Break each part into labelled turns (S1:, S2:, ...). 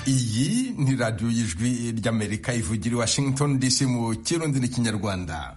S1: iyi ni radiyo y'ijwi ry'Amerika ivugira i Washington DC mu Kirundi n'Ikinyarwanda.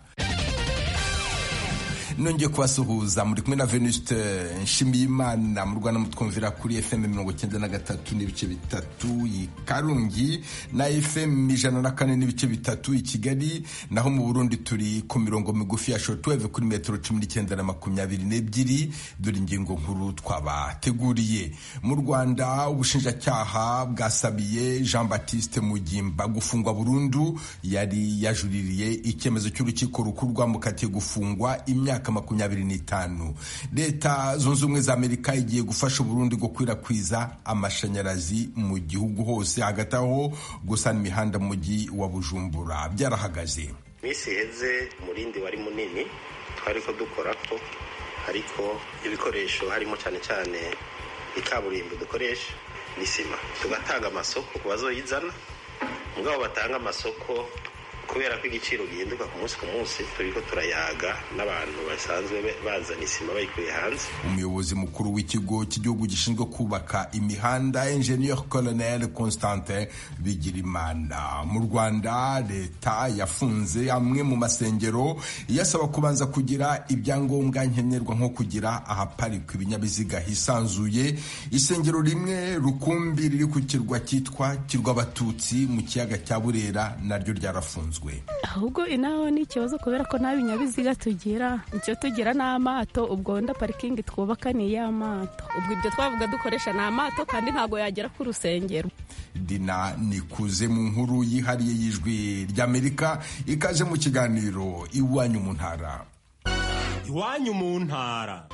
S1: Nongeye kubasuhuza muri kumwe na Venuste Nshimiyimana mu Rwanda mutwumvira kuri FM 93 n'ibice bitatu i Karungi na FM 104 n'ibice bitatu i Kigali, naho mu Burundi turi ku mirongo migufi ya shortwave kuri metero 19 na 22. Dore ingingo nkuru twabateguriye. Mu Rwanda ubushinjacyaha bwasabiye Jean Baptiste Mugimba gufungwa burundu. Yari yajuririye icyemezo cy'urukiko rukuru rwamukatiye gufungwa imyaka 25. Leta zunze ubumwe za Amerika igiye gufasha Burundi gukwirakwiza amashanyarazi mu gihugu hose. Hagati aho gusana imihanda mu mujyi wa Bujumbura byarahagaze.
S2: Misi heze umurindi wari munini twariko dukora ko, ariko ibikoresho harimo cyane cyane ikaburimbo dukoresha n'isima, tugatanga amasoko ku bazoyizana. Mugabo batanga amasoko kubera ko igiciro gihinduka ku munsi turiko turayaga n'abantu basanzwe bazana isima bayikuye hanze.
S1: Umuyobozi mukuru w'ikigo cy'igihugu gishinzwe kubaka imihanda Ingenieur Colonel Constantin Bigirimana. Mu Rwanda leta yafunze amwe mu masengero yasaba kubanza kugira ibyangombwa nkenerwa nko kugira ahaparikwa ibinyabiziga hisanzuye. Isengero rimwe rukumbi riri ku kirwa cyitwa Kirwabatutsi mu kiyaga cya Burera naryo ryarafunzwe.
S3: Ahubwo inaho ni ikibazo kubera ko nta binyabiziga tugira, icyo tugira n'amato. Ubwo wenda parikingi twubaka ni iy'amato, ubwo ibyo twavuga dukoresha ni amato kandi ntabwo yagera ku rusengero.
S1: Dina Nikuze mu nkuru yihariye y'ijwi ry'Amerika, ikaje mu kiganiro Iwanyu mu ntara.
S4: Iwanyu mu ntara.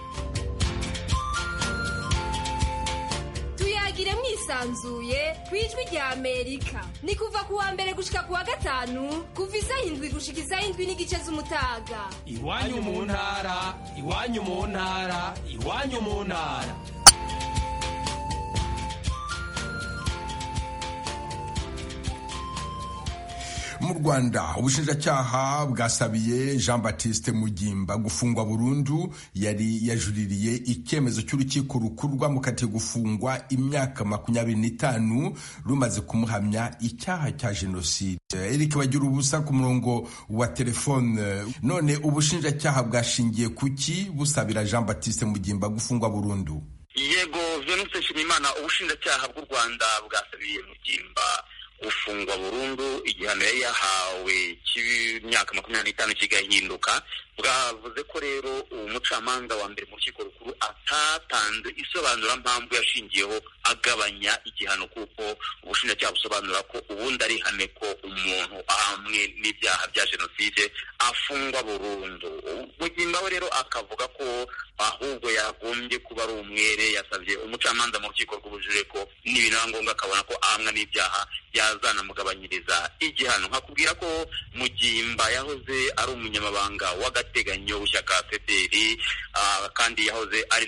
S5: Tuyagire mwisanzuye kwijwi rya Amerika. Ni kuva kuwa mbere gushika kuwa gatanu kuva 7 gushika 7 n'igice z'umutaga.
S4: Iwanyu mu ntara, iwanyu mu ntara, iwanyu mu ntara.
S1: Mu Rwanda ubushinjacyaha bwasabiye Jean Baptiste Mugimba gufungwa burundu. Yari yajuririye icyemezo cy'urukiko rukuru rwamukatiye gufungwa imyaka 25 rumaze kumuhamya icyaha cya jenoside. Eric Bagira ubusa ku murongo wa telefone. None ubushinjacyaha bwashingiye kuki busabira Jean Baptiste Mugimba gufungwa burundu?
S6: Yego Venuste Nshimiyimana, ubushinjacyaha bw'u Rwanda bwasabiye Mugimba gufungwa burundu igihano yari yahawe cy'imyaka 25 kigahinduka. Bwavuze ko rero umucamanza wa mbere mu rukiko rukuru atatanze isobanura mpamvu yashingiyeho agabanya igihano, kuko ubushinjacyaha busobanura ko ubundi ari ihame ko umuntu ahamwe n'ibyaha bya jenoside afungwa burundu. Mugimba we rero akavuga ko ahubwo yagombye kuba ari umwere. Yasabye umucamanza mu rukiko rw'ubujurire ko n'ibintu ngombwa akabona ko ahamwa n'ibyaha yazanamugabanyiriza igihano. Nkakubwira ko Mugimba yahoze ari umunyamabanga w'agateganyo w'ishyaka FPR, kandi yahoze ari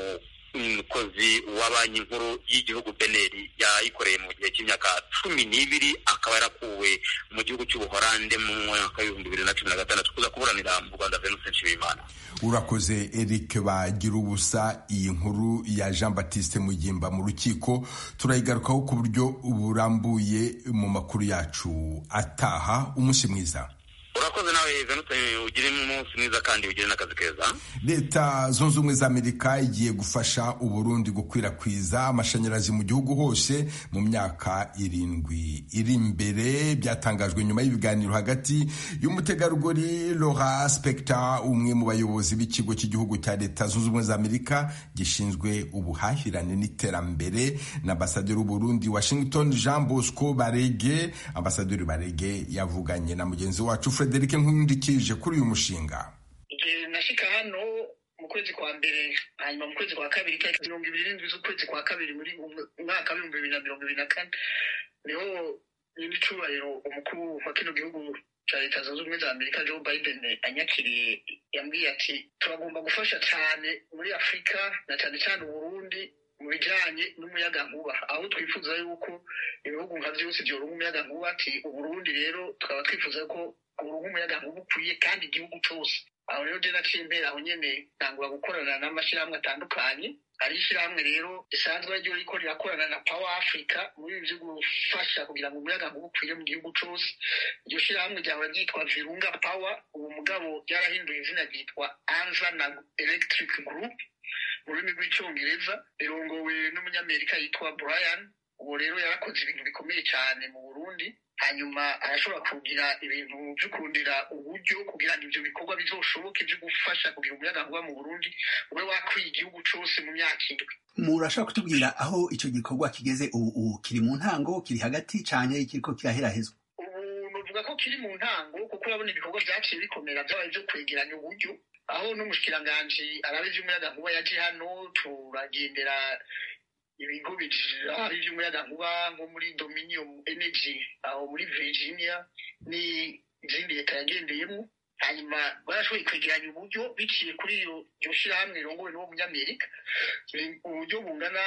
S6: n'umukozi wa banki nkuru y'igihugu BNR yayikoreye mu gihe cy'imyaka 12. Akaba yarakuwe mu gihugu cy'Ubuholande mu mwaka wa 2016 kuza kuburanira mu Rwanda. Venuste Nshimiyimana.
S1: Urakoze Eric Bagira ubusa. Iyi nkuru ya Jean Baptiste Mugimba mu rukiko turayigarukaho ku buryo burambuye mu makuru yacu ataha. Umunsi mwiza.
S6: Urakoze nawe Venuste, ugire umunsi mwiza kandi ugire n'akazi keza.
S1: Leta zunze ubumwe za Amerika igiye gufasha Uburundi gukwirakwiza amashanyarazi mu gihugu hose mu myaka 7 iri imbere. Byatangajwe nyuma y'ibiganiro hagati y'umutegarugori Laura Spector, umwe mu bayobozi b'ikigo cy'igihugu cya Leta zunze ubumwe za Amerika gishinzwe ubuhahirane n'iterambere na ambasaderi w'Uburundi Washington Jean Bosco Barege. Ambasaderi Barege yavuganye na mugenzi wacu Frederic Nkundikije kuri uyu mushinga.
S7: Nashika hano mu kwezi kwa mbere, hanyuma mu kwezi kwa kabiri tariki 27 z'ukwezi kwa kabiri muri mwaka wa 2024 niho n'icubahiro umukuru wa kino gihugu cya Leta zunze ubumwe za Amerika Joe Biden anyakiriye. Yambwiye ati turagomba gufasha cyane muri Afrika na cyane cyane Uburundi mu bijanye n'umuyagankuba, aho twifuza yuko ibihugu nka byose byoronka umuyagankuba. Ati Uburundi rero tukaba twifuza ko umuyagankuba ukwiye kandi igihugu cyose aho rero je naciye mbera aho nyene ntangura gukorana n'amashirahamwe atandukanye. Hari ishirahamwe rero risanzwe ryo riko rirakorana na Power Africa muri ivyo gufasha kugira ngo umuyagankuba ukwire mu gihugu cose. Iryo shirahamwe ryaba ryitwa Virunga Power, ubu mugabo ryarahinduye izina ryitwa Anzana Electric Group mu rurimi rw'icyongereza, rirongowe n'umunyamerika yitwa Brian. Ubu rero yarakoze ibintu bikomeye cyane mu Burundi, hanyuma arashobora kugira ibintu byo kurondera uburyo kugira ngo ivyo bikorwa bizoshoboke byo gufasha kugira umuyagankuba mu Burundi ube wakwiye igihugu cose mu myaka indwi.
S8: Murashaka kutubwira aho ico gikorwa kigeze ubu? Kiri mu ntango, kiri hagati canke kiriko kiraherahezwa?
S7: Ubu novuga ko kiri mu ntango, kuko urabona ibikorwa vyaciye bikomera vyabaye vyo kwegeranya uburyo, aho n'umushikiranganji arabe ivy'umuyagankuba yaje hano, turagendera ibigo bijari ivy'umuyagankuba nko muri Dominion Energy aho muri Virginia n'izindi leta yagendeyemo, hanyuma barashoboye kwegeranya uburyo biciye kuri iyo shirahamwe rirongowe n'uwo munyamerika, uburyo bungana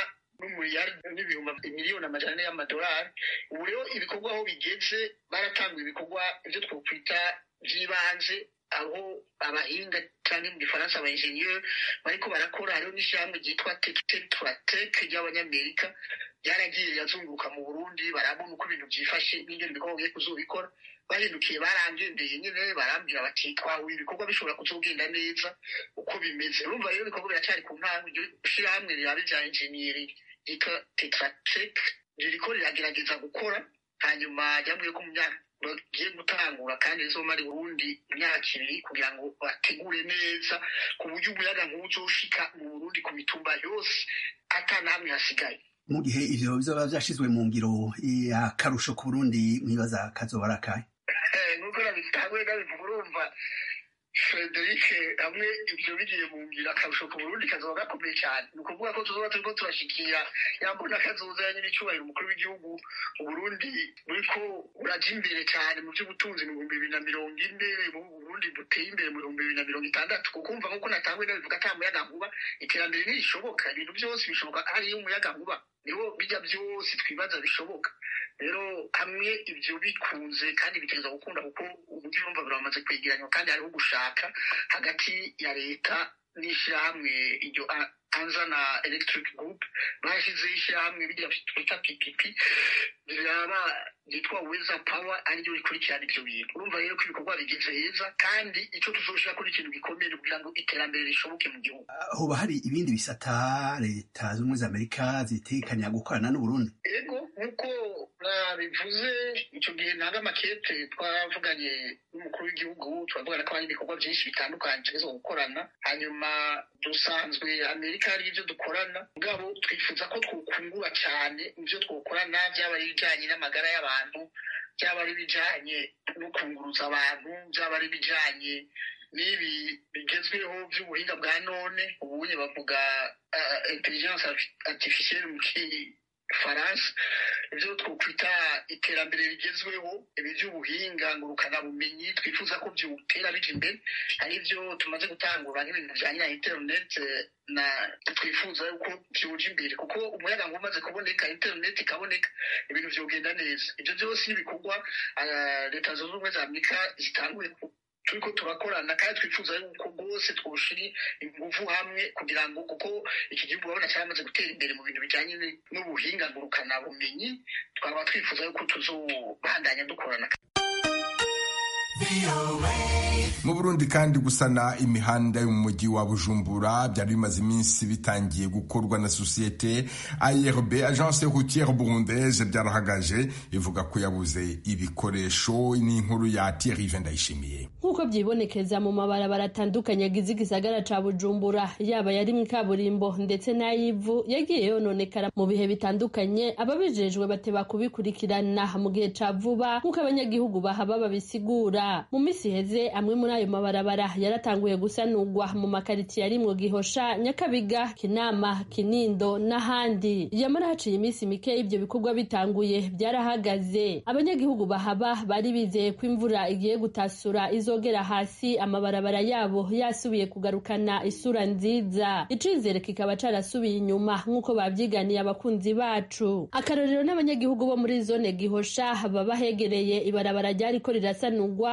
S7: n'imiliyoni amajana ane y'amadolari. Ubu rero ibikorwa aho bigeze, baratanguye ibikorwa ivyo twokwita vy'ibanze, aho abahinga cyane mu gifaransa aba ingenieur bariko barakora. Hariho n'ishyirahamwe ryitwa Tech ry'abanyamerika ryaragiye rirazunguruka mu Burundi, barabona uko ibintu vyifashe n'ingene ibikorwa bigiye kuzobikora. Bahindukiye barangendeye nyene barambwira bati twahuye ibikorwa bishobora kuzogenda neza uko bimeze. Urumva rero ibikorwa biracyari ku ntango. Iryo shirahamwe rirabe rya engineering ryitwa Tech ririko riragerageza gukora, hanyuma ryambwiye ko mu myaka bagiye gutangura kandi rizomara Burundi imyaka ibiri kugira ngo bategure neza ku buryo umuyagankuba uzoshika mu Burundi ku mitumba yose ata namwe hasigaye.
S8: Mu gihe ivyo bizoba vyashizwe mu ngiro, akarusho ku Burundi mwibaza kazoba ari akahe?
S7: Nuko nabitanguye ndabivuga, urumva Frederic, hamwe ivyo bigiye mu ngiro akarusho ku Burundi kazoba gakomeye cyane. Ni ukuvuga ko tuzoba turiko turashikira yambona kazoza ya nyir'icyubahiro umukuru w'igihugu. Uburundi buriko buraja imbere cyane mu vy'ubutunzi mu 2040, Uburundi buteye imbere mu 2060. Kukumva nkuko natanguye ndabivuga ata muyagankuba iterambere ntirishoboka. Ibintu byose bishoboka hariyo umuyagankuba, niho bijya byose twibaza bishoboka. Rero hamwe ivyo bikunze kandi bitegereza gukunda, kuko uburyo urumva biramaze kwegeranywa kandi hariho gushaka hagati ya leta n'ishirahamwe iryo Anzana Electric Group. Bashizeho ishirahamwe bijya twita PPP riraba ryitwa Weather Power, ariryo rikurikirana ivyo bintu. Urumva rero ko ibikorwa bigeze heza, kandi ico tuzoshira kuri ikintu gikomeye kugira ngo iterambere rishoboke mu gihugu.
S8: Hoba hari ibindi bisata leta z'ubumwe za Amerika zitekanya gukorana n'Uburundi?
S7: Ego, nkuko nabivuze ico gihe ntaga makete twavuganye n'umukuru w'igihugu, turavugana ko hari ibikorwa byinshi bitandukanye tugiye gukorana. Hanyuma dusanzwe Amerika hari ivyo dukorana, mugabo twifuza ko twokungura cyane ivyo twokorana, byaba ari ibijanye n'amagara y'abantu, byaba ari ibijanye no kunguruza abantu, byaba ari ibijanye n'ibi bigezweho by'ubuhinga bwa none. Ubunye bavuga intelligence artificielle mu Faransa, ivyo twokwita iterambere rigezweho, ibi by'ubuhinga ngurukana bumenyi twifuza ko byutera bija imbere. Hari ivyo tumaze gutangura nk'ibintu bijanye na internet, na twifuza yuko byuje imbere, kuko umuyagankuba umaze kuboneka, internet ikaboneka, ibintu vyogenda neza. Ivyo byose n'ibikorwa leta zunze ubumwe za Amerika zitanguye turiko turakorana, kandi twifuza yuko rwose twoshira ingufu hamwe kugira ngo, kuko iki gihugu urabona cyamaze gutera imbere mu bintu bijanye n'ubuhinga ngurukana bumenyi, twaba twifuza yuko tuzobandanya dukorana.
S1: Mu Burundi kandi gusana imihanda yo mu mujyi wa Bujumbura byari bimaze iminsi bitangiye gukorwa na societe ARB, Agence Routière Burundaise, byarahagaje ivuga ko yabuze ibikoresho. N'inkuru ya Thierry Vendayishimiye.
S9: Nkuko byibonekeza mu mabarabara atandukanye agize igisagara ca Bujumbura, yaba yari mu kaburimbo ndetse n'ayivu, yagiye yononekara mu bihe bitandukanye. Ababijejwe bateba kubikurikirana mu gihe ca vuba nkuko abanyagihugu bahaba babisigura. Mu misi heze amwe muri ayo mabarabara yaratanguye gusanurwa mu makaritiye arimwo Gihosha, Nyakabiga, Kinama, Kinindo n'ahandi. Yamara haciye imisi mike ibyo bikorwa bitanguye byarahagaze. Abanyagihugu bahaba bari bizeye ko imvura igiye gutasura izogera hasi amabarabara yabo yasubiye kugarukana isura nziza. Icizere kikaba carasubiye inyuma nkuko babyiganiye abakunzi bacu. Akarorero n'abanyagihugu bo muri zone Gihosha baba hegereye ibarabara ryariko rirasanurwa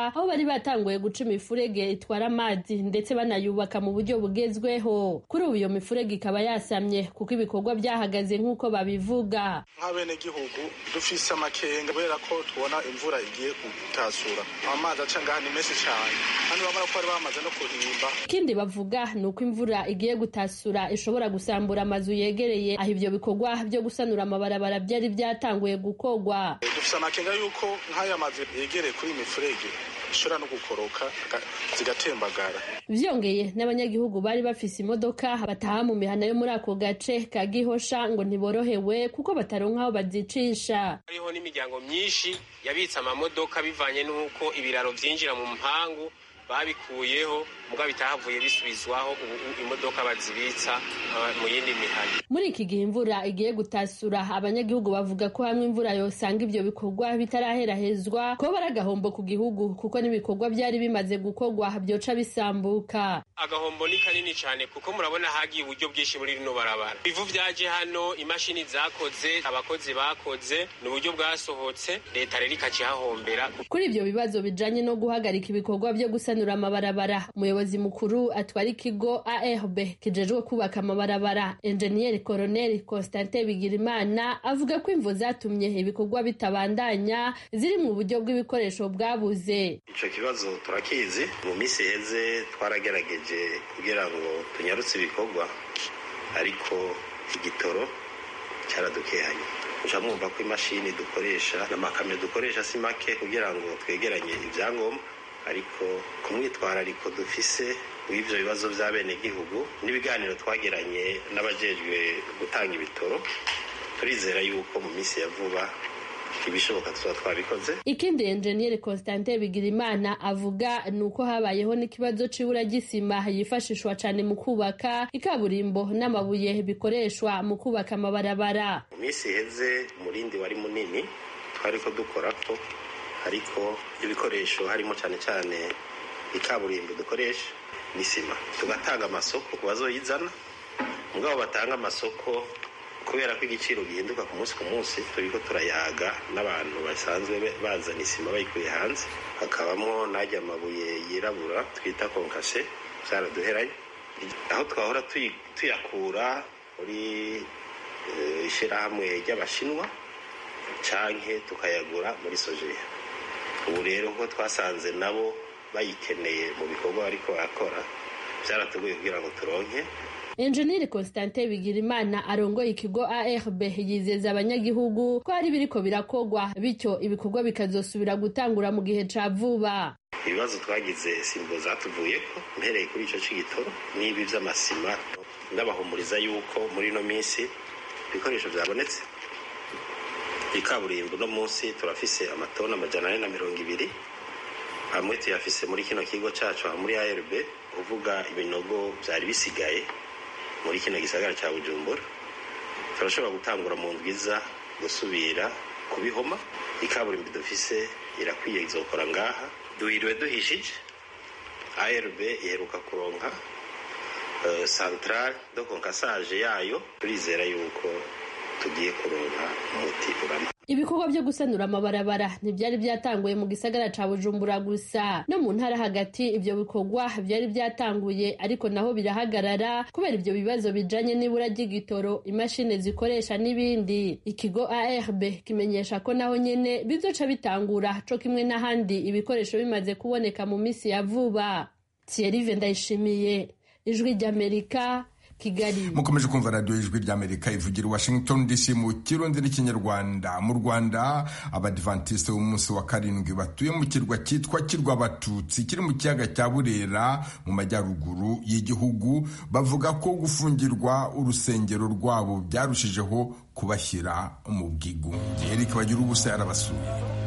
S9: aho bari batanguye guca imifurege itwara amazi ndetse banayubaka mu buryo bugezweho. Kuri ubu iyo mifurege ikaba yasamye kuko ibikorwa byahagaze nk'uko babivuga.
S10: Nk'abenegihugu dufise amakenga kubera ko tubona imvura igiye gutasura, amazi aca ngaha ni menshi cyane kandi bamara ko bari bamaze no kuhimba.
S9: Ikindi bavuga ni uko imvura igiye gutasura ishobora gusambura amazu yegereye aho ibyo bikorwa byo gusanura amabarabara byari byatanguye gukorwa.
S10: Dufise amakenga yuko nk'aya mazi yegereye kuri imifurege ishobora no gukoroka zigatembagara.
S9: Vyongeye n'abanyagihugu bari bafise imodoka bataha mu mihana yo muri ako gace ka Gihosha ngo ntiborohewe kuko bataronka aho bazicisha.
S11: Hariho n'imiryango myinshi yabitse amamodoka bivanye n'uko ibiraro vyinjira mu mpangu babikuyeho muga bitahavuye bisubizwaho imodoka bazibitsa mu yindi mihana.
S9: Muri iki gihe imvura igiye gutasura, abanyagihugu bavuga ko hamwe imvura yosanga ivyo bikorwa bitaraherahezwa ko baragahombo ku gihugu kuko n'ibikorwa byari bimaze gukorwa byoca bisambuka.
S11: Agahombo ni kanini cyane kuko murabona hagiye uburyo bwinshi muri rino barabara. Bivu vyaje hano, imashini zakoze, abakozi bakoze, n'uburyo bwasohotse, leta rero ikacihahombera.
S9: Kuri ivyo bibazo bijanye no guhagarika ibikorwa byo gusanura amabarabara, umuyobozi mukuru atwara ikigo ARB kijejwe kubaka amabarabara Engineer Colonel Constantin Bigirimana avuga ko imvo zatumye ibikorwa bitabandanya ziri mu buryo bw'ibikoresho bwabuze.
S2: Ico kibazo turakizi, mu minsi heze twaragerageje kugira ngo tunyarutse ibikorwa ariko igitoro cyaradukehanye. Uca mwumva ko imashini dukoresha n'amakamyo dukoresha si make kugira ngo twegeranye ibyangombwa, ariko ku mwitwarariko dufise w'ivyo bibazo vya bene gihugu n'ibiganiro twagiranye n'abajejwe gutanga ibitoro, turizera yuko mu minsi ya vuba ibishoboka tuba twabikoze.
S9: Ikindi Engineer Constantin Bigirimana avuga nuko habayeho n'ikibazo c'ibura gisima yifashishwa cane mu kubaka ikaburimbo n'amabuye bikoreshwa mu kubaka amabarabara.
S2: Mu minsi heze umurindi wari munini twariko dukorako, ariko ibikoresho harimo cyane cyane ikaburimbo dukoresha n'isima, tugatanga amasoko ku bazoyizana. Mugabo batanga amasoko kubera ko igiciro gihinduka ku munsi turiko turayaga n'abantu basanzwe bazana isima bayikuye hanze, hakabamo najya amabuye yirabura twita konkase zaraduheranye, aho twahora tuyakura muri ishirahamwe ry'abashinwa canke tukayagura muri Sojeya. Ubu rero ko twasanze nabo bayikeneye mu bikorwa bariko barakora, byaratugoye kugira ngo turonke.
S9: Engineer Constantin Bigirimana arongoye ikigo ARB yizeza abanyagihugu ko ari biriko birakogwa bityo ibikorwa bikazosubira gutangura mu gihe ca vuba.
S2: Ibibazo twagize simbo zatuvuyeko mpereye kuri ico c'igitoro n'ibi vy'amasima, ndabahumuriza yuko muri no minsi ibikoresho byabonetse. Ikaburimbo no munsi turafise amatona 420 amwe tuyafise muri kino kigo cacu muri ARB, uvuga ibinogo byari bisigaye muri kino gisagara cya Bujumbura. Turashobora gutangura mu ndwiza gusubira kubihoma. Ikaburimbo dufise irakwiye izokora ngaha, duhiriwe duhishije. ARB iheruka kuronka centrale de concassage yayo, turizera yuko tugiye kuronka umuti urama.
S9: Ibikorwa byo gusanura amabarabara ntibyari byatanguye mu gisagara ca Bujumbura gusa, no mu ntara hagati ibyo bikorwa byari byatanguye ariko naho birahagarara kubera ibyo bibazo bijanye n'ibura ry'igitoro, imashini zikoresha n'ibindi. Ikigo ARB kimenyesha ko naho nyene bizoca bitangura co kimwe n'ahandi ibikoresho bimaze kuboneka mu misi ya vuba. Thierry Vendayishimiye, Ijwi ry'Amerika, Kigali.
S1: Mukomeje kumva radio Ijwi ry'Amerika ivugira Washington DC mu Kirundi n'Ikinyarwanda. Mu Rwanda abadventiste b'umunsi wa karindwi batuye mu kirwa cyitwa Kirwa Abatutsi kiri mu kiyaga cya Burera mu majyaruguru y'igihugu bavuga ko gufungirwa urusengero rwabo byarushijeho kubashyira mu bwigunge. Eric bagira ubusa yarabasuye.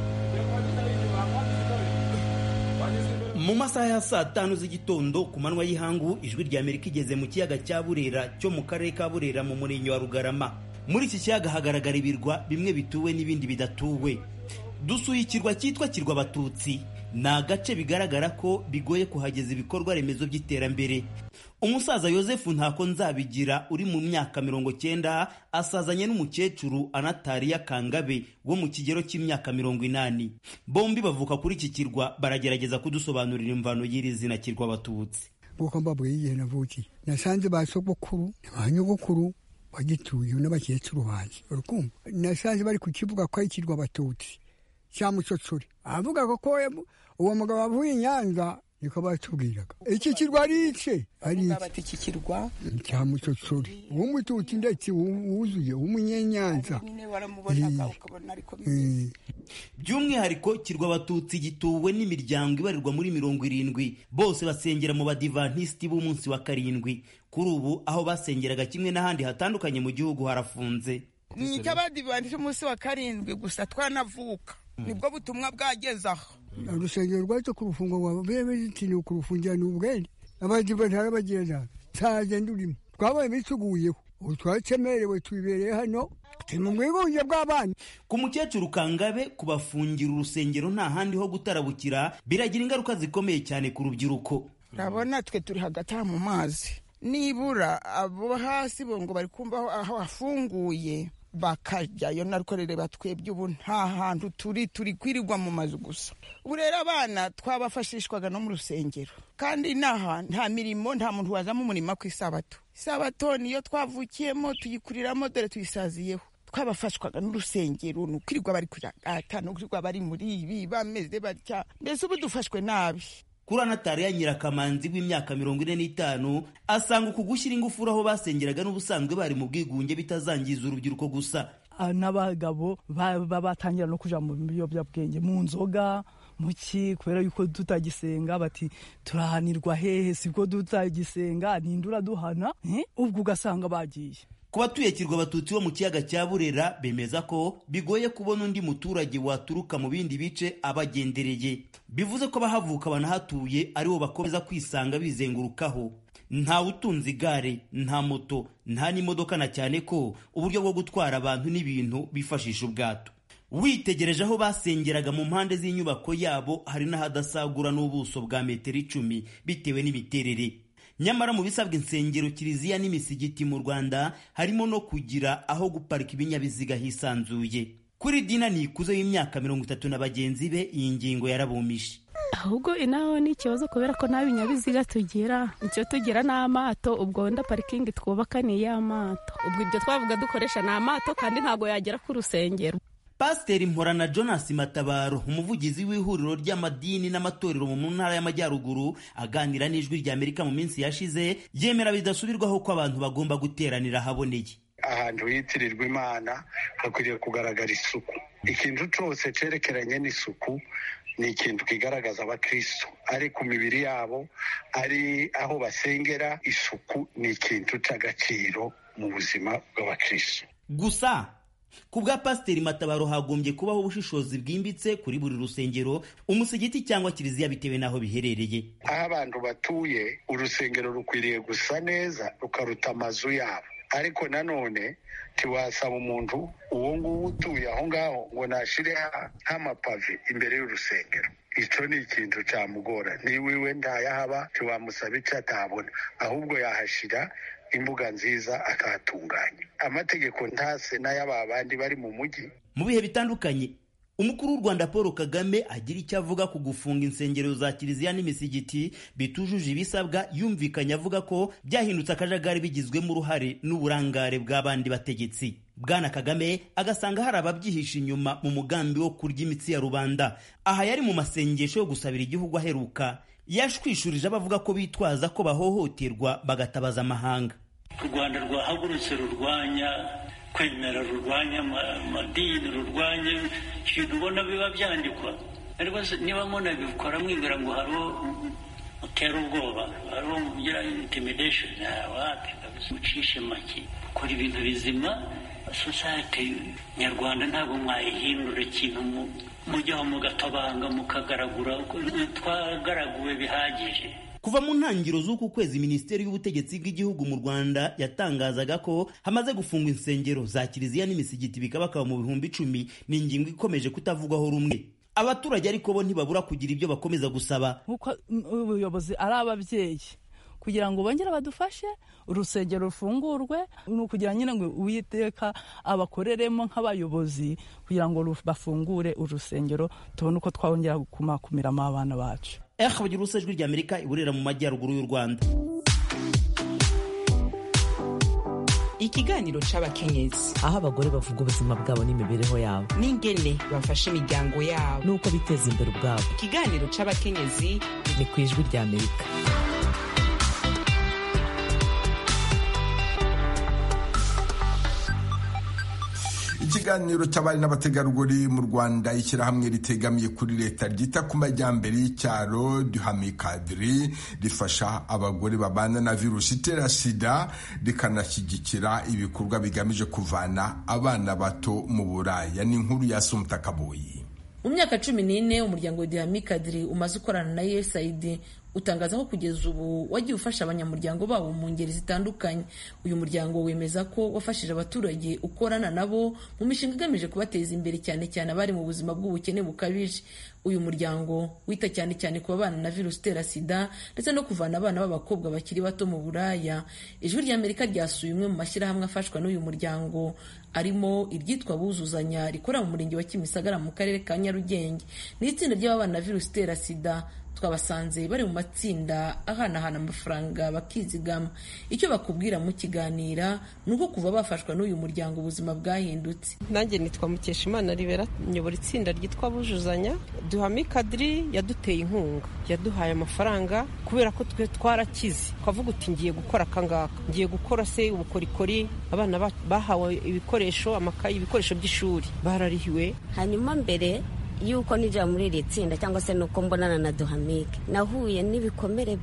S12: Mu masaha ya saa 5 z'igitondo ku manwa y'ihangu Ijwi ry'Amerika igeze mu kiyaga cya Burera cyo mu karere ka Burera mu murenge wa Rugarama. Muri iki kiyaga hagaragara ibirwa bimwe bituwe n'ibindi bidatuwe. Dusuye ikirwa cyitwa Kirwa Abatutsi ni agace bigaragara ko bigoye kuhageza ibikorwa remezo by'iterambere. Umusaza Yosefu Ntako Nzabigira uri mu myaka 90 asazanye n'umukecuru Anatariya Kangabe wo mu kigero cy'imyaka 80. Bombi bavuka kuri iki kirwa, baragerageza kudusobanurira imvano y'iri zina kirwa Abatutsi.
S13: Uko mbabwiye igihe navukiye nasanze ba sogokuru n'abanyogokuru bagituye n'abakecuru banje, urukumva nasanze bari kukivuga ko ikirwa Abatutsi cya Mucocore, avuga ko uwo mugabo avuye Nyanza niko batubwiraga iki kirwa ari ice iki kirwa cya Mucocore w'Umututsi ndetse wuzuye w'Umunyenyanza.
S12: By'umwihariko kirwa Abatutsi gituwe n'imiryango ibarirwa muri 70, bose basengera mu Badiventisti b'umunsi wa karindwi. Kuri ubu aho basengeraga kimwe n'ahandi hatandukanye mu gihugu harafunze.
S14: Ni cy'Abadiventisti b'umunsi wa karindwi gusa twanavuka, nibwo butumwa bwagezaho.
S13: Urusengero rwacu ku rufungo rwa bebezitini ku rufungira n'ubwende Abadiventisti arabagenda saje ndurimo twabaye bisuguyeho utwacemerewe twibereye hano mu bwigunge bw'abana.
S12: Ku mukecuru Kangabe kubafungira urusengero nta handi ho gutarabukira biragira ingaruka zikomeye cyane ku rubyiruko.
S14: Urabona twe turi hagati mu mazi, nibura abo hasi bo ngo bari kumva aho hafunguye bakajyayo narukorere batwebye. Ubu nta hantu turi kwirirwa mu mazu gusa. Ubu rero abana twabafashishwaga no mu rusengero, kandi nta mirimo, nta muntu wazamo umurimo ku isabato. Isabato niyo twavukiyemo tuyikuriramo, dore tuyisaziyeho. Twabafashwaga n'urusengero, nukwirirwa bari kujagata, nukwirirwa bari muri ibi bameze batya, mbese ubu dufashwe nabi.
S12: Kuri Anatariya Nyirakamanzi w'imyaka 45 asanga uku gushyira ingufu aho basengeraga n'ubusanzwe bari mu bwigunge bitazangiza urubyiruko gusa.
S15: N'abagabo batangira no kuja mu biyobyabwenge, mu nzoga, muki, kubera yuko tutagisenga bati turahanirwa hehe, siko tutagisenga nindura duhana, ubwo ugasanga bagiye.
S12: Ku batuye kirwa Abatutsi bo mu kiyaga cya Burera bemeza ko bigoye kubona undi muturage waturuka mu bindi bice abagendereye. Bivuze ko bahavuka banahatuye aribo bakomeza kwisanga bizengurukaho. Nta utunze igare, nta moto, nta n'imodoka, na cyane ko uburyo bwo gutwara abantu n'ibintu bifashisha ubwato. Witegereje aho basengeraga mu mpande z'inyubako yabo hari n'ahadasagura n'ubuso bwa metero 10 bitewe n'imiterere. Nyamara mu bisabwa insengero, kiliziya n'imisigiti mu Rwanda harimo no kugira aho guparika ibinyabiziga hisanzuye. Kuri Dina Nikuze y'imyaka 30 na bagenzi be iyi ngingo yarabumishe.
S3: Ahubwo inaho ni ikibazo kubera ko nta binyabiziga tugira, icyo tugira n'amato, ubwo wenda parikingi twubaka ni y'amato, ubwo ibyo twavuga dukoresha n'amato kandi ntago yagera ku rusengero.
S12: Pasiteri Mporana Jonas Matabaro, umuvugizi w'ihuriro ry'amadini n'amatorero mu ntara y'Amajyaruguru, aganira n'Ijwi ry'Amerika mu minsi yashize, yemera bidasubirwaho ko abantu bagomba guteranira haboneye.
S16: Ahantu hitirirwa Imana hakwiriye kugaragara isuku. Ikintu cyose cerekeranye n'isuku ni ikintu kigaragaza abakristo, ari ku mibiri yabo, ari aho basengera. Isuku ni ikintu cy'agaciro mu buzima bw'abakristo.
S12: Gusa ku bwa Pasiteri Matabaro hagombye kubaho ubushishozi bwimbitse kuri buri rusengero, umusigiti cyangwa kiliziya bitewe n'aho biherereye.
S16: Aho abantu batuye, urusengero rukwiriye gusa neza rukaruta amazu yabo, ariko nanone tiwasaba umuntu uwo nguwo utuye aho ngaho ngo nashire nk'amapave imbere y'urusengero. Ico ni ikintu cyamugora. Niwiwe ndayahaba tiwamusaba icyo atabona, ahubwo yahashira imbuga nziza akahatunganya. Amategeko ntase n'ay'aba bandi bari mu mujyi.
S12: Mu bihe bitandukanye umukuru w'u Rwanda Paul Kagame agira icyo avuga ku gufunga insengero za kiliziya n'imisigiti bitujuje ibisabwa. Yumvikanye avuga ko byahindutse akajagari bigizwemo uruhare n'uburangare bw'abandi bategetsi. Bwana Kagame agasanga hari ababyihisha inyuma mu mugambi wo kurya imitsi ya rubanda. Aha yari mu masengesho yo gusabira igihugu aheruka, yashwishurije abavuga ko bitwaza ko bahohoterwa bagatabaza amahanga.
S17: U Rwanda rwahagurutse rurwanya kwemera, rurwanya amadini, rurwanya ibintu ubona biba byandikwa. Ariko niba munabikora mwibwira ngo hariho utera ubwoba, hariho mugira intimidation, wapi mucishe make, ukora ibintu bizima. Society nyarwanda ntabwo mwayihindura ikintu mujyaho mugatabanga mukagaragura, twagaraguwe bihagije.
S12: Kuva mu ntangiriro z'uku kwezi, Minisiteri y'Ubutegetsi bw'Igihugu mu Rwanda yatangazaga ko hamaze gufungwa insengero za kiliziya n'imisigiti bikabakaba mu 10,000. Ni ingingo ikomeje kutavugwaho rumwe. abaturage ariko bo ntibabura kugira ibyo bakomeza gusaba
S15: nk'uko ubuyobozi ari ababyeyi kugira ngo bongere badufashe urusengero rufungurwe kugira nyine ngo Uwiteka abakoreremo nk'abayobozi kugira ngo bafungure urusengero tubone uko twongera kumakumiramo abana bacu.
S12: bagira Ijwi ry'Amerika iburera mu majyaruguru y'u Rwanda.
S18: Ikiganiro c'abakenyezi
S19: aho abagore bavuga ubuzima bwabo n'imibereho yabo
S18: n'ingene bafasha imiryango yabo
S19: n'uko biteza imbere ubwabo.
S18: Ikiganiro c'abakenyezi
S19: ni ku Ijwi ry'Amerika.
S1: Ikiganiro cy'abari n'abategarugori mu Rwanda, ishyirahamwe ritegamiye kuri leta ryita ku majyambere y'icyaro Duhame Cadre rifasha abagore babana na virusi itera sida rikanashyigikira ibikorwa bigamije kuvana abana bato mu buraya. Ni inkuru ya Sumta Kaboyi.
S20: Mu myaka 14 umuryango wa Duhame Cadre umaze ukorana na USAID utangaza ko kugeza ubu wagiye ufasha abanyamuryango babo mu ngeri zitandukanye. Uyu muryango wemeza ko wafashije abaturage ukorana nabo mu mishinga igamije kubateza imbere cyane cyane abari mu buzima bw'ubukene bukabije. Uyu muryango wita cyane cyane ku babana na virusi itera sida ndetse no kuvana abana b'abakobwa bakiri bato mu buraya. Ijwi ry'Amerika ryasuye umwe mu mashyirahamwe afashwa n'uyu muryango arimo iryitwa Buzuzanya rikorera mu murenge wa Kimisagara mu karere ka Nyarugenge. Ni itsinda ry'ababana na virusi itera sida twabasanze bari mu matsinda ahanahana amafaranga bakizigama. Icyo bakubwira mu kiganira ni uko kuva bafashwa n'uyu muryango ubuzima bwahindutse.
S21: Nanjye nitwa Mukeshimana Ribera, nyobora itsinda ryitwa Bujuzanya. Duhame Cadre yaduteye inkunga, yaduhaye amafaranga kubera ko twe twarakize, twavuga uti ngiye gukora akangaka, ngiye gukora se ubukorikori. Abana bahawe ibikoresho, amakayi, ibikoresho by'ishuri bararihiwe.
S22: Hanyuma mbere yuko nija muri iri tsinda cyangwa se nuko mbonana na Duhame, nahuye n'ibikomere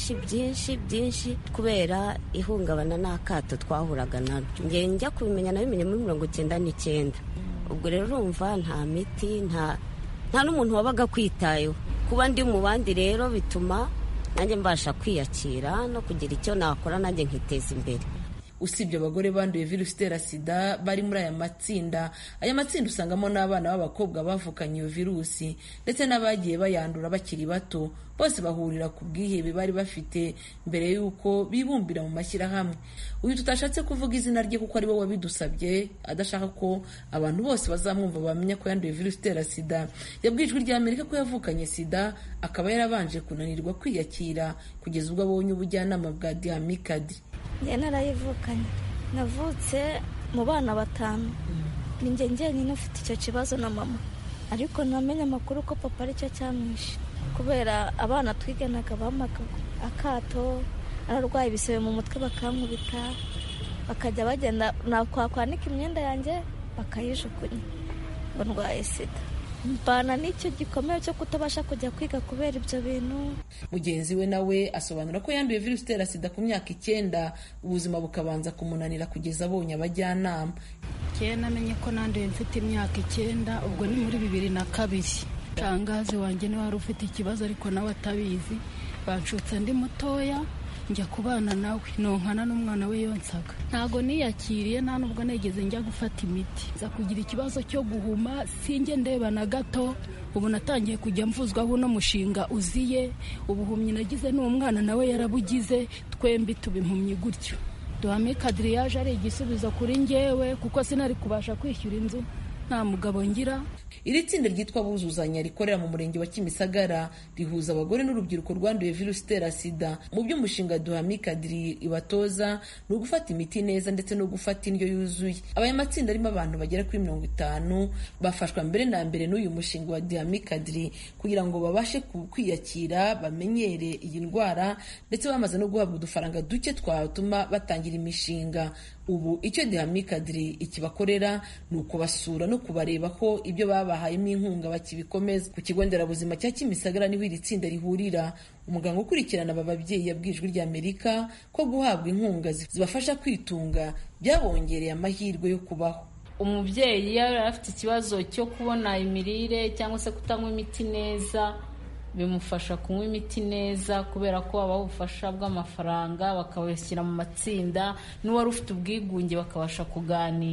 S22: byinshi kubera ihungabana n'akato twahuraga naryo. Njya kubimenya nabimenye muri 1999. Ubwo rero urumva nta miti nta n'umuntu wabaga kwitayeho. Kuba ndi mu bandi rero bituma nanjye mbasha kwiyakira no kugira icyo nakora nanjye nkiteza imbere.
S20: Usibye abagore banduye virusi itera sida bari muri aya matsinda usangamo n'abana b'abakobwa bavukanye iyo virusi ndetse n'abagiye bayandura bakiri bato. Bose bahurira ku bwihebe bari bafite mbere y'uko bibumbira mu mashyirahamwe. Uyu tutashatse kuvuga izina rye kuko ari we wabidusabye, adashaka ko abantu bose bazamwumva bamenya ko yanduye virusi itera sida. Yabwiye Ijwi ry'Amerika ko yavukanye sida akaba yarabanje kunanirwa kwiyakira kugeza ubwo abonye ubujyanama bwa Duhame Cadre.
S23: Njye narayivukanye, navutse mu bana 5. Ni njye njyenyine ufite icyo kibazo na mama, ariko namenye amakuru ko papa aricyo cyamwishe kubera abana twiganaga bamaga akato, ararwaye ibisebe mu mutwe bakankubita, bakajya bagenda nakwanika imyenda yanjye bakayijugunya ngo ndwaye sida. Mbana n'icyo gikomeye cyo kutabasha kujya kwiga kubera ibyo bintu.
S20: Mugenzi we nawe asobanura ko yanduye virusi itera sida ku myaka 9, ubuzima bukabanza kumunanira kugeza abonye abajyanama.
S3: Namenye ko nanduye mfite imyaka 9, ubwo ni muri 2002. Shangazi wanjye niwe wari ufite ikibazo ariko nawe atabizi, banshutse ndi mutoya njya kubana nawe, nonkana n'umwana we yonsaga. Ntago niyakiriye, nta nubwo negeze njya gufata imiti. Za kugira ikibazo cyo guhuma sinjye ndeba na gato. Ubu natangiye kujya mvuzwaho no mushinga uziye. Ubuhumyi nagize n'umwana nawe yarabugize, twembi tubimpumye gutyo. Duhame Cadre yaje ari igisubizo kuri njyewe kuko sinari kubasha kwishyura inzu, nta mugabo ngira.
S20: Iri tsinda ryitwa Buzuzanya rikorera mu murenge wa Kimisagara rihuza abagore n'urubyiruko rwanduye virusi itera sida. Mu by'umushinga Duhame Cadre ibatoza no gufata imiti neza ndetse no gufata indyo yuzuye. Aya matsinda arimo abantu bagera kuri 50 bafashwa mbere na mbere n'uyu mushinga wa Duhame Cadre kugira ngo babashe kwiyakira, bamenyere iyi ndwara ndetse bamaze no guhabwa udufaranga duke twatuma batangira imishinga. Ubu icyo Duhame Cadre ikibakorera ni ukubasura no kubareba ko ibyo babahayemo inkunga bakibikomeza. Ku kigo nderabuzima cya Kimisagara niho iri tsinda rihurira. Umuganga ukurikirana aba babyeyi yabwiye Ijwi ry'Amerika ko guhabwa inkunga zibafasha kwitunga byabongereye amahirwe yo kubaho.
S24: Umubyeyi yari afite ikibazo cyo kubona imirire cyangwa se kutanywa imiti neza, bimufasha kunywa imiti neza kubera ko babaha ubufasha bw'amafaranga bakabashyira mu matsinda, n'uwari ufite ubwigunge bakabasha kuganira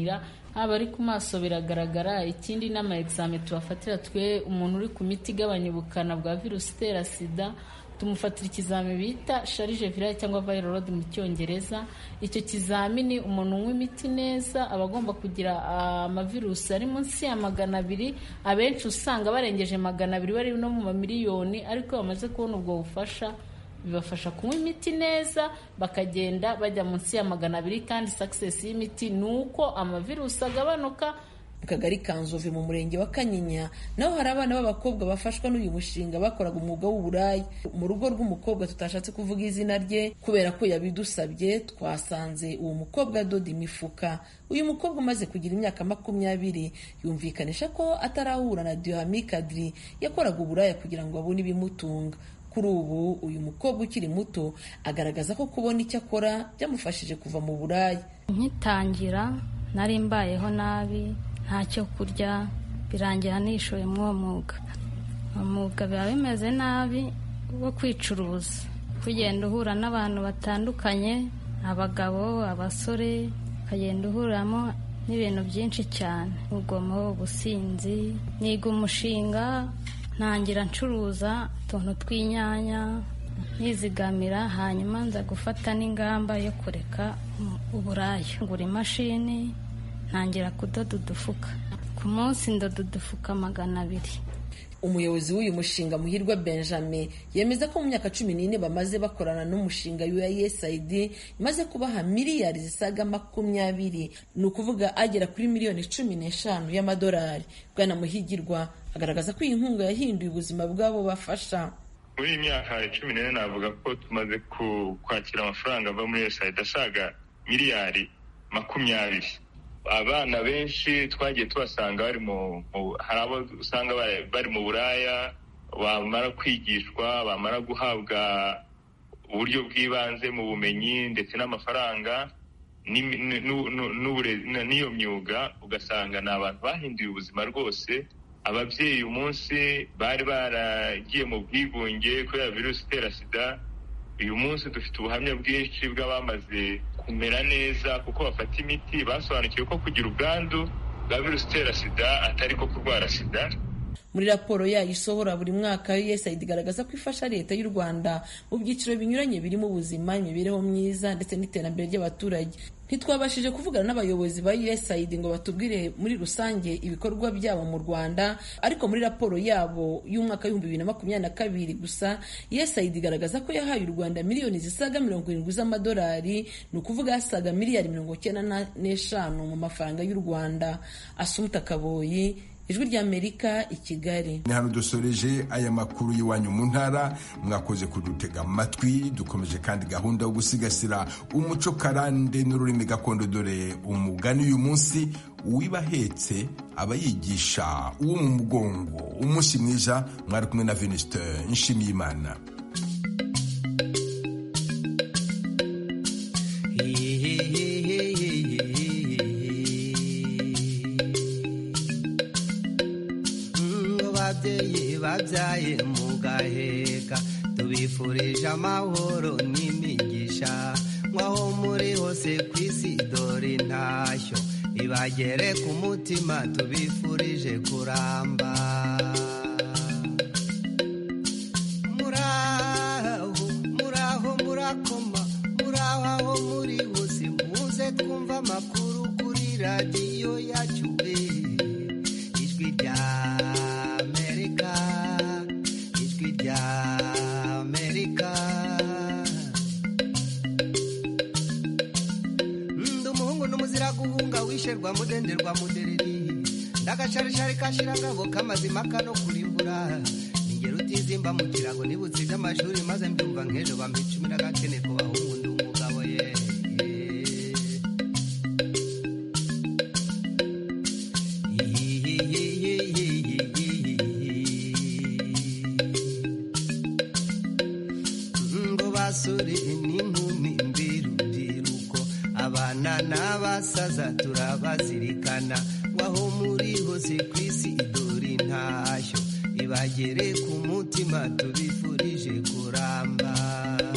S24: haba ari ku maso biragaragara. Ikindi n'ama exame tubafatira twe umuntu uri ku miti igabanya ubukana bwa virusi itera sida, tumufatira ikizami bita charge virale cyangwa viral load mu cyongereza. Icyo kizamini umuntu unywa imiti neza aba agomba kugira amavirusi ari munsi ya 200. Abenshi usanga barengeje 200 bari no mu mamiliyoni, ariko bamaze kubona ubwo bufasha bibafasha kunywa imiti neza bakagenda bajya munsi ya 200. Kandi success y'imiti nuko amavirusi agabanuka.
S20: Mu kagari Kanzove mu murenge wa Kanyinya naho hari abana b'abakobwa bafashwa n'uyu mushinga bakoraga umwuga w'uburaya. Mu rugo rw'umukobwa tutashatse kuvuga izina rye kubera ko yabidusabye, twasanze uwo mukobwa adoda imifuka. Uyu mukobwa umaze kugira imyaka 20 yumvikanisha ko atarahura na Duhami Kadri yakoraga uburaya kugira ngo abone ibimutunga. Kuri ubu uyu mukobwa ukiri muto agaragaza ko kubona icyo akora byamufashije kuva mu buraya.
S23: Nkitangira nari mbayeho nabi, ntacyo kurya, birangira nishoye mw'uwo mwuga. Umwuga biba bimeze nabi wo kwicuruza, kugenda uhura n'abantu batandukanye, abagabo, abasore, ukagenda uhuramo n'ibintu byinshi cyane, urugomo, ubusinzi. Niga umushinga, ntangira ncuruza utuntu tw'inyanya, nizigamira, hanyuma nza gufata n'ingamba yo kureka uburaya. Ngura imashini, ntangira kudoda udufuka. Ku munsi ndoda udufuka 200.
S20: Umuyobozi w'uyu mushinga Muhirwa Benjamin yemeza ko mu myaka 14 bamaze bakorana n'umushinga USAID imaze kubaha miliyari zisaga 20, ni ukuvuga agera kuri miliyoni 15 y'amadolari. Bwana Muhigirwa agaragaza ko iyi nkunga yahinduye ubuzima bwabo bafasha.
S4: Muri imyaka 14 navuga ko tumaze kwakira amafaranga ava muri USAID asaga miliyari 20. Abana benshi twagiye tubasanga hari abo usanga bari mu buraya, bamara kwigishwa, bamara guhabwa uburyo bw'ibanze mu bumenyi ndetse n'amafaranga n'iyo myuga, ugasanga ni abantu bahinduye ubuzima rwose. Ababyeyi uyu munsi bari baragiye mu bwigunge kubera virusi itera sida, uyu munsi dufite ubuhamya bwinshi bw'abamaze kumera neza kuko bafata imiti, basobanukiwe ko kugira ubwandu bwa virusi itera sida atari ko kurwara sida.
S20: Muri raporo yayo isohora buri mwaka, USAID igaragaza ko ifasha leta y'u Rwanda mu byiciro binyuranye birimo ubuzima, imibereho myiza ndetse n'iterambere ry'abaturage. Ntitwabashije kuvugana n'abayobozi ba USAID ngo batubwire muri rusange ibikorwa byabo mu Rwanda, ariko muri raporo yabo y'umwaka 2022 gusa USAID igaragaza ko yahaye u Rwanda miliyoni zisaga 70 z'amadolari, ni ukuvuga yasaga miliyari 95 mu mafaranga y'u Rwanda. Asumta Kaboyi, Ijwi ry'Amerika, i Kigali.
S1: Ni hano dusoreje aya makuru y'iwanyu mu ntara. Mwakoze kudutega amatwi. Dukomeje kandi gahunda yo gusigasira umuco karande n'ururimi gakondo. Dore umugani uyu munsi: uwibahetse aba yigisha uwo mu mugongo. Umunsi mwiza. Mwari kumwe na Venuste Nshimiyimana.
S5: Babyaye mugaheka, tubifurije amahoro n'imigisha. Mwaho muri hose kw'isi dore intashyo ibagere ku mutima, tubifurije kuramba. Muraho murakoma, muraho aho muri hose, muze twumva amakuru kuri radiyo yacu. Ijwi rya Amerika. Ndumuhungu n'umuzira guhunga, wisherwa mudenderwa mudereri, ndagacarishari kashira ngabo kamazima kano kurimbura. Ningero utizimba mu kirago nibutse by'amashuri, maze mbyumva nk'ejo bampa 10 ku bahungu ndi umugabo ye. Basore n'inkumi mbirubyiruko, abana n'abasaza turabazirikana. Waho muri hose kw'isi dore intashyo ibagere ku mutima, tubifurije kuramba.